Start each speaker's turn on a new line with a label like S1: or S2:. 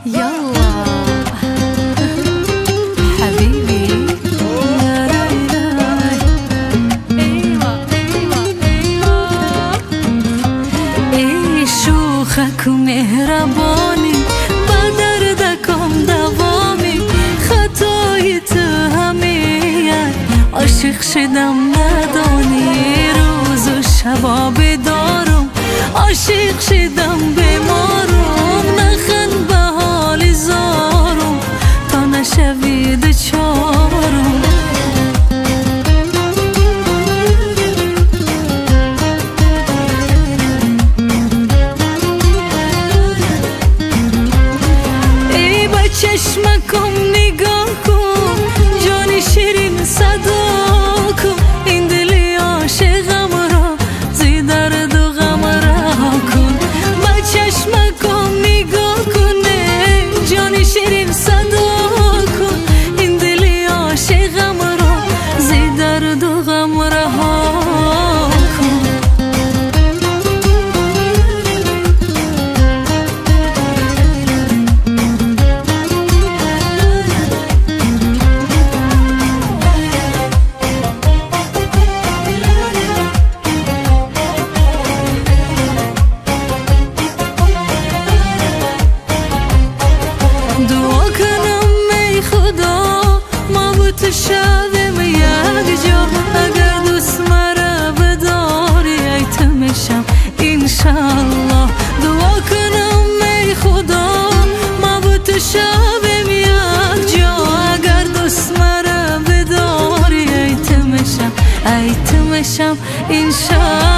S1: يلا حبيبي لا لا لا. ايوه ايوه ايوه ای شوخک و مهربانی با دردکم دوامی خطای تو همه عاشق شدم ندانی روز و شبا بدارم عاشق شدم بیمارم نخند به حال زارم تا نشوی دچارم ای با چشمکم نگاه کن جان شیرین صدا کن این دلی عاشقم را زی درد و غم رها کن با چشمکم نگاه کن جان شیرین صدا کن این دلی عاشقم را زی درد و غم رها کن دعا کنم ای خدا ما با تو شویم یک جا اگر دوست مرا بداری ایتمشم انشالله دعا کنم ای خدا ما با تو شویم یک جا اگر دوست مرا بداری ایتمشم انشالله